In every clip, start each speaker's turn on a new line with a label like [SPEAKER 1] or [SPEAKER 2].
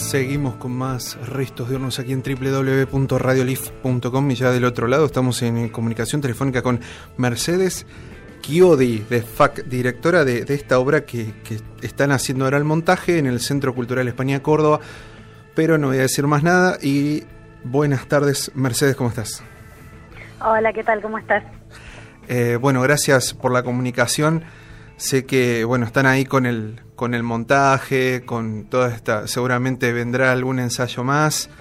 [SPEAKER 1] Seguimos con más Restos de Hornos aquí en www.radiolif.com y ya del otro lado estamos en comunicación telefónica con Mercedes Chiodi de FAC, directora de esta obra que están haciendo ahora el montaje en el Centro Cultural España Córdoba, pero no voy a decir más nada. Y buenas tardes, Mercedes, ¿cómo estás?
[SPEAKER 2] Hola, ¿qué tal? ¿Cómo estás?
[SPEAKER 1] Bueno, gracias por la comunicación. Sé que están ahí con el montaje, con toda esta, seguramente vendrá algún ensayo más.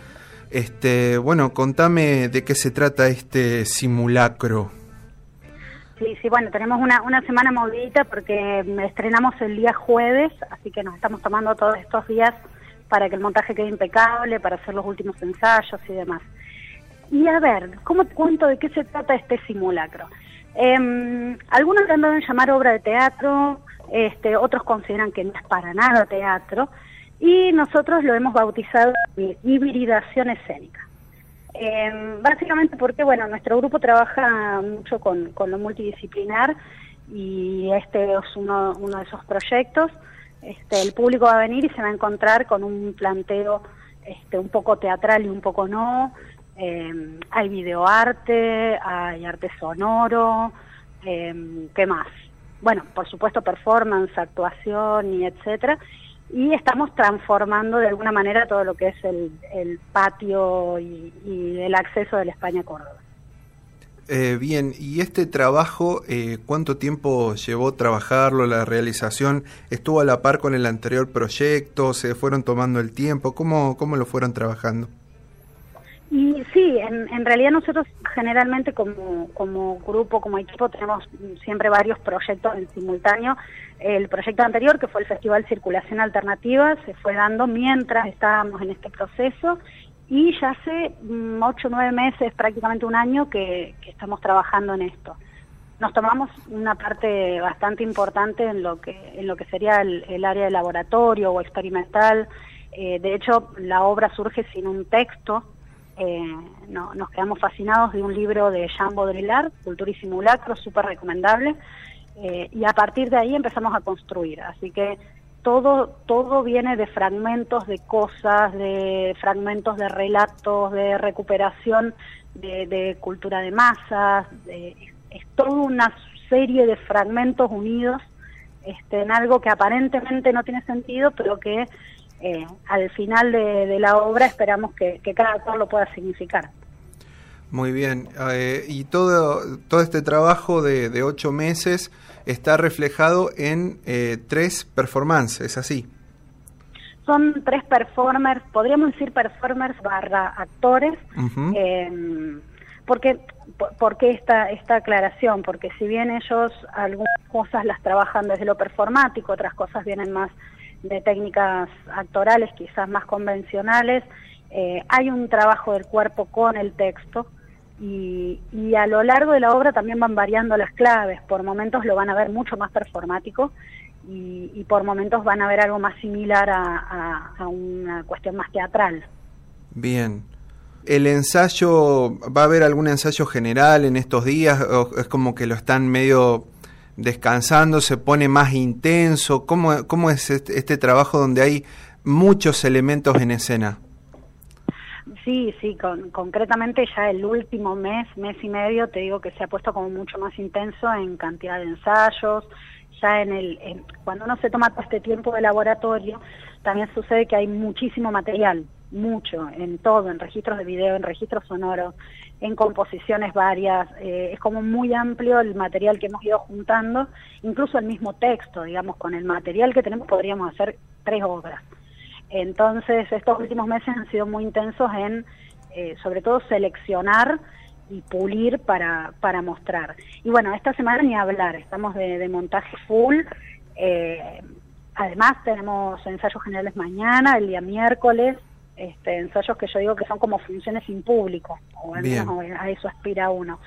[SPEAKER 1] Contame de qué se trata este simulacro.
[SPEAKER 2] Sí, tenemos una semana movidita porque estrenamos el día jueves, así que nos estamos tomando todos estos días para que el montaje quede impecable, para hacer los últimos ensayos y demás. Y a ver, ¿cómo te cuento de qué se trata este simulacro? Algunos le han dado en llamar obra de teatro, otros consideran que no es para nada teatro, y nosotros lo hemos bautizado hibridación escénica. Básicamente porque, nuestro grupo trabaja mucho con lo multidisciplinar y este es uno de esos proyectos. El público va a venir y se va a encontrar con un planteo un poco teatral y un poco no. Hay videoarte, hay arte sonoro, ¿qué más? Bueno, por supuesto performance, actuación y etcétera. Y estamos transformando de alguna manera todo lo que es el patio y el acceso de la España Córdoba.
[SPEAKER 1] Bien, y este trabajo, ¿cuánto tiempo llevó trabajarlo, la realización? ¿Estuvo a la par con el anterior proyecto? ¿Se fueron tomando el tiempo? ¿Cómo lo fueron trabajando?
[SPEAKER 2] Y sí, en realidad nosotros generalmente como grupo, como equipo, tenemos siempre varios proyectos en simultáneo. El proyecto anterior, que fue el Festival Circulación Alternativa, se fue dando mientras estábamos en este proceso, y ya hace 8 o 9 meses, prácticamente un año, que estamos trabajando en esto. Nos tomamos una parte bastante importante en lo que sería el área de laboratorio o experimental. De hecho, la obra surge sin un texto. Nos quedamos fascinados de un libro de Jean Baudrillard, Cultura y Simulacro, súper recomendable, y a partir de ahí empezamos a construir. Así que todo viene de fragmentos de cosas, de fragmentos de relatos, de recuperación de cultura de masas, es toda una serie de fragmentos unidos en algo que aparentemente no tiene sentido, pero que al final de la obra esperamos que cada cual lo pueda significar.
[SPEAKER 1] Muy bien, y todo este trabajo de 8 meses está reflejado en 3 performances, ¿es así?
[SPEAKER 2] Son 3 performers, podríamos decir performers / actores. Uh-huh. ¿Por qué esta aclaración? Porque si bien ellos algunas cosas las trabajan desde lo performático, otras cosas vienen más de técnicas actorales, quizás más convencionales, hay un trabajo del cuerpo con el texto, y a lo largo de la obra también van variando las claves. Por momentos lo van a ver mucho más performático y por momentos van a ver algo más similar a una cuestión más teatral.
[SPEAKER 1] Bien. ¿El ensayo, va a haber algún ensayo general en estos días, o es como que lo están medio descansando, se pone más intenso? ¿Cómo es este trabajo donde hay muchos elementos en escena?
[SPEAKER 2] Sí, concretamente ya el último mes y medio, te digo que se ha puesto como mucho más intenso en cantidad de ensayos. Ya cuando uno se toma todo este tiempo de laboratorio, también sucede que hay muchísimo material, mucho, en todo, en registros de video, en registros sonoros, en composiciones varias. Es como muy amplio el material que hemos ido juntando, incluso el mismo texto, digamos, con el material que tenemos podríamos hacer 3 obras. Entonces estos últimos meses han sido muy intensos en, sobre todo, seleccionar y pulir para mostrar. Y esta semana ni hablar, estamos de montaje full. Además tenemos ensayos generales mañana, el día miércoles, ensayos que yo digo que son como funciones sin público, o al menos a eso aspira uno.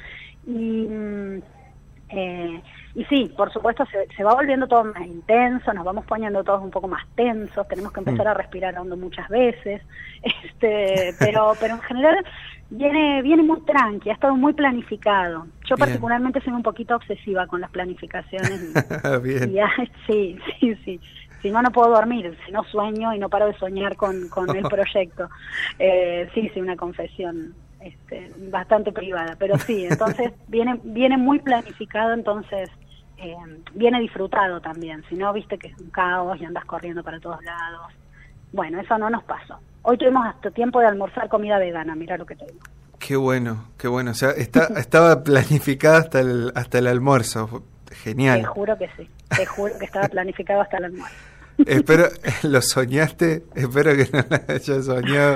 [SPEAKER 2] Y sí, por supuesto se va volviendo todo más intenso, nos vamos poniendo todos un poco más tensos, tenemos que empezar a respirar hondo muchas veces, pero en general viene muy tranqui, ha estado muy planificado. Yo particularmente soy un poquito obsesiva con las planificaciones.
[SPEAKER 1] Bien.
[SPEAKER 2] Sí. Si no, no puedo dormir, si no sueño y no paro de soñar con el proyecto. Sí, una confesión bastante privada, pero sí, entonces viene muy planificado, entonces viene disfrutado también. Si no, viste que es un caos y andas corriendo para todos lados. Bueno, eso no nos pasó. Hoy tuvimos hasta tiempo de almorzar comida vegana, mira lo que te digo.
[SPEAKER 1] Qué bueno, qué bueno. O sea, estaba planificada hasta el almuerzo. Genial.
[SPEAKER 2] Te juro que sí, te juro que estaba planificado hasta el almuerzo.
[SPEAKER 1] Espero, ¿lo soñaste? Espero que no lo hayas soñado.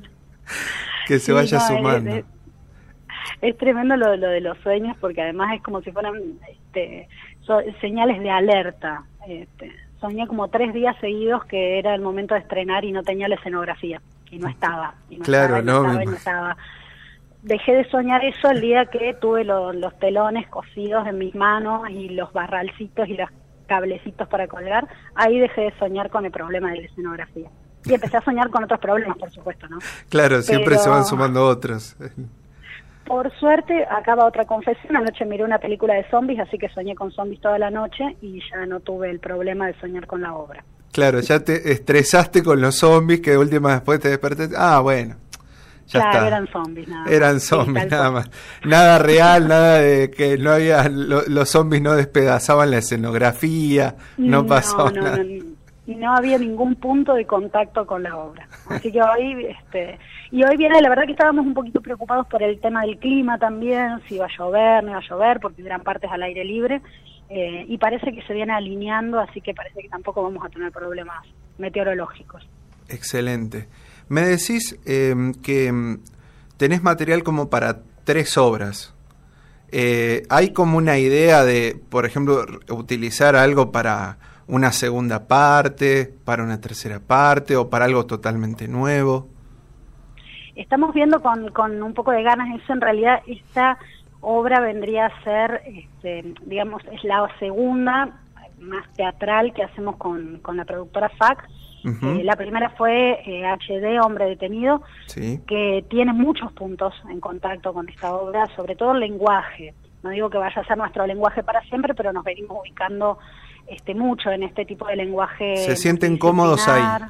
[SPEAKER 1] Que se vaya sumando.
[SPEAKER 2] Es tremendo lo de los sueños, porque además es como si fueran señales de alerta. Soñé como 3 días seguidos que era el momento de estrenar y no tenía la escenografía. Y no estaba.
[SPEAKER 1] Claro, no
[SPEAKER 2] estaba. Dejé de soñar eso el día que tuve los telones cosidos en mis manos y los barralcitos y los cablecitos para colgar. Ahí dejé de soñar con el problema de la escenografía. Y empecé a soñar con otros problemas, por supuesto, ¿no?
[SPEAKER 1] Claro, siempre se van sumando otros.
[SPEAKER 2] Por suerte, acaba otra confesión. Anoche miré una película de zombies, así que soñé con zombies toda la noche y ya no tuve el problema de soñar con la obra.
[SPEAKER 1] Claro, ya te estresaste con los zombies, que de última después te despertaste. Ah, bueno. Ya
[SPEAKER 2] claro,
[SPEAKER 1] está.
[SPEAKER 2] eran zombies nada más.
[SPEAKER 1] Eran zombies nada más. Nada real, nada de que no había, los zombies no despedazaban la escenografía, no pasaba nada.
[SPEAKER 2] No había ningún punto de contacto con la obra. Así que hoy, y hoy viene, la verdad que estábamos un poquito preocupados por el tema del clima también, si iba a llover, no iba a llover, porque gran parte es al aire libre, y parece que se viene alineando, así que parece que tampoco vamos a tener problemas meteorológicos.
[SPEAKER 1] Excelente. Me decís que tenés material como para 3 obras. ¿Hay como una idea de, por ejemplo, utilizar algo para una segunda parte, para una tercera parte o para algo totalmente nuevo?
[SPEAKER 2] Estamos viendo con un poco de ganas eso. En realidad esta obra vendría a ser, digamos, es la segunda más teatral que hacemos con la productora FAC. Uh-huh. La primera fue HD, Hombre Detenido,
[SPEAKER 1] sí,
[SPEAKER 2] que tiene muchos puntos en contacto con esta obra, sobre todo el lenguaje. No digo que vaya a ser nuestro lenguaje para siempre, pero nos venimos ubicando mucho en este tipo de lenguaje.
[SPEAKER 1] ¿Se sienten cómodos ahí?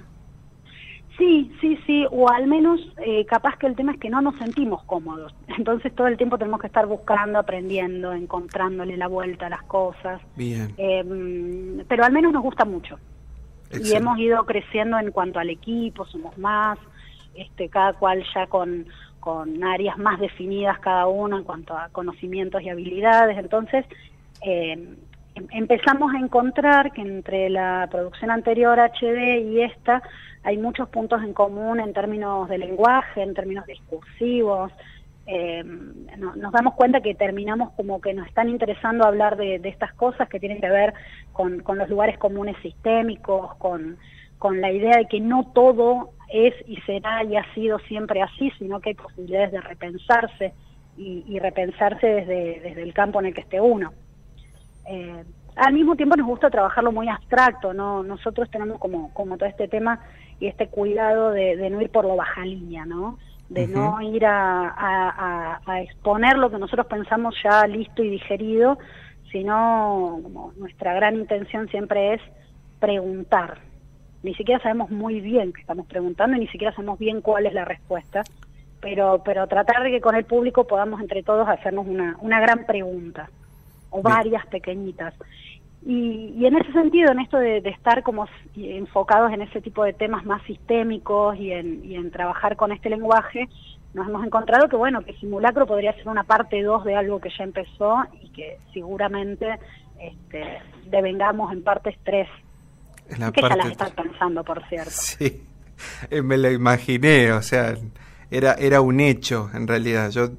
[SPEAKER 2] Sí, o al menos capaz que el tema es que no nos sentimos cómodos. Entonces todo el tiempo tenemos que estar buscando, aprendiendo, encontrándole la vuelta a las cosas.
[SPEAKER 1] Bien.
[SPEAKER 2] Pero al menos nos gusta mucho.
[SPEAKER 1] Excelente.
[SPEAKER 2] Y hemos ido creciendo en cuanto al equipo, somos más, cada cual ya con áreas más definidas cada uno en cuanto a conocimientos y habilidades. Entonces empezamos a encontrar que entre la producción anterior HD y esta hay muchos puntos en común en términos de lenguaje, en términos discursivos. Nos damos cuenta que terminamos como que nos están interesando hablar de estas cosas que tienen que ver con los lugares comunes sistémicos, con la idea de que no todo es y será y ha sido siempre así, sino que hay posibilidades de repensarse y repensarse desde el campo en el que esté uno. Al mismo tiempo nos gusta trabajarlo muy abstracto, ¿no? Nosotros tenemos como todo este tema y este cuidado de no ir por lo baja línea, ¿no? De uh-huh. no ir a exponer lo que nosotros pensamos ya listo y digerido, sino como nuestra gran intención siempre es preguntar. Ni siquiera sabemos muy bien qué estamos preguntando y ni siquiera sabemos bien cuál es la respuesta, pero tratar de que con el público podamos entre todos hacernos una gran pregunta, o varias pequeñitas. Y en ese sentido, en esto de estar como enfocados en ese tipo de temas más sistémicos y en trabajar con este lenguaje, nos hemos encontrado que bueno, que Simulacro podría ser una parte 2 de algo que ya empezó y que seguramente devengamos en partes 3. Que ya las estás pensando, por cierto.
[SPEAKER 1] Sí, me lo imaginé, o sea, era un hecho en realidad. Yo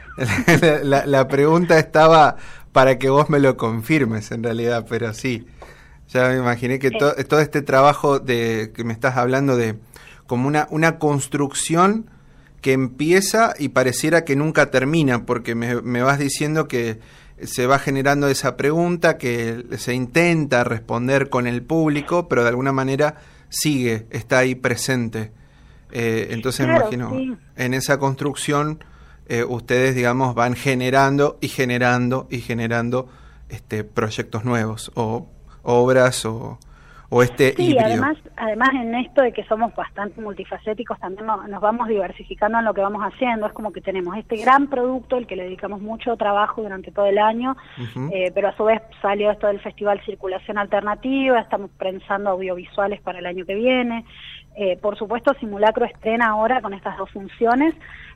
[SPEAKER 1] la pregunta estaba para que vos me lo confirmes en realidad, pero sí, ya me imaginé que todo este trabajo que me estás hablando de como una construcción que empieza y pareciera que nunca termina, porque me vas diciendo que se va generando esa pregunta, que se intenta responder con el público, pero de alguna manera está ahí presente. Entonces claro, me imagino, sí. En esa construcción ustedes, digamos, van generando proyectos nuevos, o obras o o este
[SPEAKER 2] sí,
[SPEAKER 1] híbrido.
[SPEAKER 2] Además en esto de que somos bastante multifacéticos, también nos vamos diversificando en lo que vamos haciendo. Es como que tenemos este gran producto, el que le dedicamos mucho trabajo durante todo el año, pero a su vez salió esto del Festival Circulación Alternativa, estamos pensando audiovisuales para el año que viene. Por supuesto, Simulacro estrena ahora con estas 2 funciones.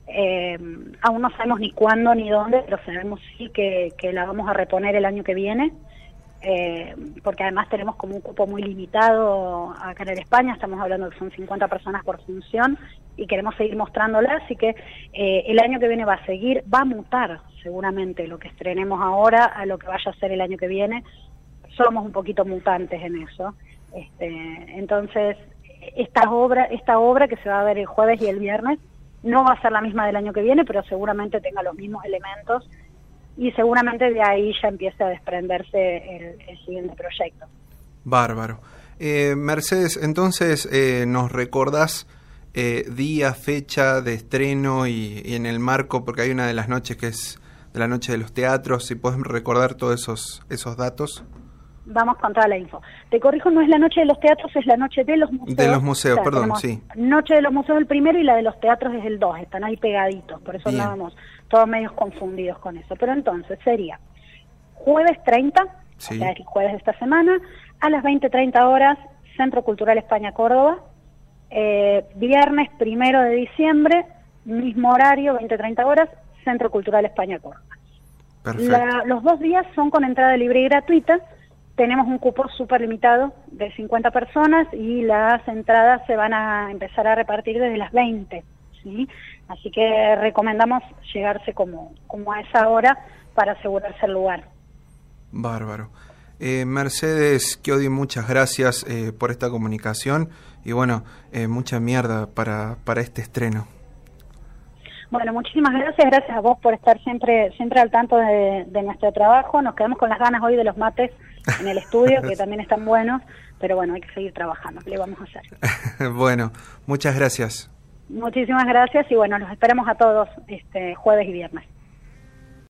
[SPEAKER 2] Aún no sabemos ni cuándo ni dónde, pero sabemos sí que la vamos a reponer el año que viene, porque además tenemos como un cupo muy limitado acá en España. Estamos hablando que son 50 personas por función y queremos seguir mostrándola, así que el año que viene va a mutar seguramente lo que estrenemos ahora a lo que vaya a ser el año que viene. Somos un poquito mutantes en eso. Entonces, esta obra que se va a ver el jueves y el viernes no va a ser la misma del año que viene, pero seguramente tenga los mismos elementos y seguramente de ahí ya empiece a desprenderse el siguiente proyecto.
[SPEAKER 1] Bárbaro. Mercedes, entonces nos recordás día, fecha de estreno y en el marco, porque hay una de las noches que es de la noche de los teatros, si podés recordar todos esos datos.
[SPEAKER 2] Vamos con toda la info. Te corrijo, no es la noche de los teatros, es la noche de los museos.
[SPEAKER 1] De los museos,
[SPEAKER 2] o sea,
[SPEAKER 1] perdón, sí.
[SPEAKER 2] Noche de los museos el primero y la de los teatros es el 2, están ahí pegaditos, por eso andábamos todos medios confundidos con eso. Pero entonces sería jueves 30, sí, o sea, el jueves de esta semana, a las 20:30 horas, Centro Cultural España Córdoba. Viernes 1 de diciembre, mismo horario, 20:30 horas, Centro Cultural España Córdoba. Los 2 días son con entrada libre y gratuita. Tenemos un cupo súper limitado de 50 personas y las entradas se van a empezar a repartir desde las 20, ¿sí? Así que recomendamos llegarse como a esa hora para asegurarse el lugar.
[SPEAKER 1] Bárbaro. Mercedes Chiodi, muchas gracias por esta comunicación y bueno, mucha mierda para este estreno.
[SPEAKER 2] Bueno, muchísimas gracias a vos por estar siempre al tanto de nuestro trabajo. Nos quedamos con las ganas hoy de los mates en el estudio, que también están buenos, pero bueno, hay que seguir trabajando, ¿qué le vamos a hacer?
[SPEAKER 1] Bueno, muchas gracias.
[SPEAKER 2] Muchísimas gracias y bueno, los esperamos a todos jueves y viernes.